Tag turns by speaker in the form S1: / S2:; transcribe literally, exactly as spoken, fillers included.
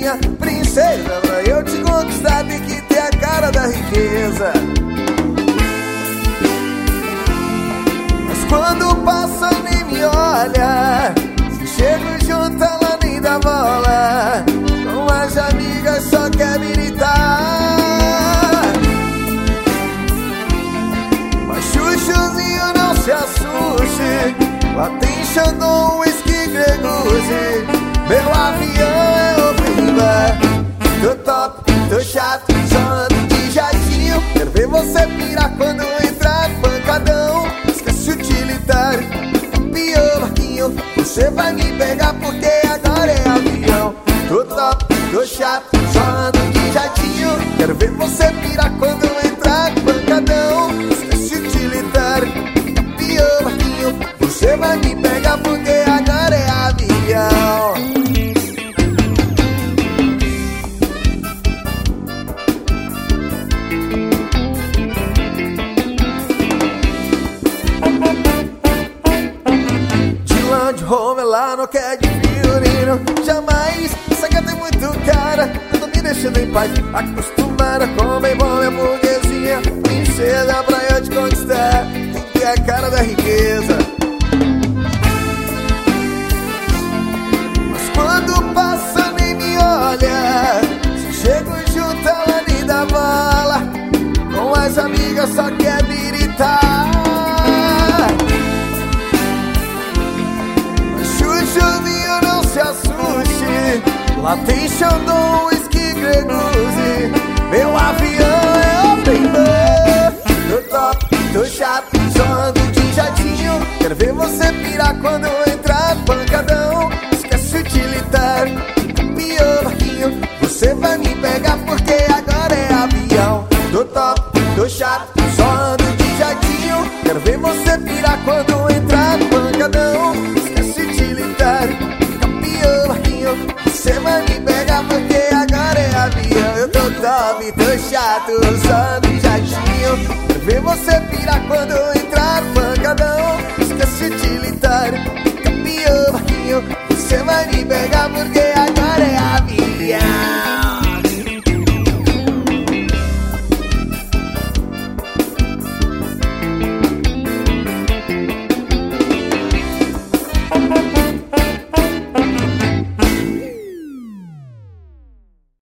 S1: burguesinha. Princesa, pra eu te conquistar tem que ter a cara da riqueza. Mas quando passa nem me olha, se chego junto ela nem dá bola. Com as amigas só quer me irritar. Mas chuchuzinho, não se assuste, lá tem Xandão, whisky, greguzi. Meu avião é open bar. Tô top, tô chato, só ando de jatinho. Quero ver você pirar quando entrar pancadão. Esquece o utilitário, pior barquinho. Você vai me pegar porque agora é avião. Tô top, tô chato, só ando de jatinho. Quero ver você pirar quando entrar pancadão. Esquece o utilitário, pior barquinho. Você vai me pegar porque agora é avião. De home, ela não quer de violino. Jamais, essa gata é muito cara, não me deixando em paz. Acostumada com bem bom, minha burguesinha. Princesa, pra eu te conquistar tem que ter a cara da riqueza. Mas quando passa nem me olha, se chego junto ela nem dá bola. Com as amigas só quer me irritar. Chuchuzinho, não se assuste, lá tem Xandão, whisky, greguzi. Meu avião é open bar. Tô top, tô chato, só ando de jatinho. Quero ver você pirar quando entrar pancadão. Esquece o utilitário, pior barquinho. Você vai me pegar porque agora é avião. Tô top, tô chato, só ando de jatinho. Quero ver você pirar quando entrar pancadão. Campeão barquinho, você vai me pegar porque agora é avião. Eu tô top, tô chato, só no jatinho. Quero ver você pirar quando entrar pancadão. Esquece o utilitário, campeão barquinho. Você vai me pegar porque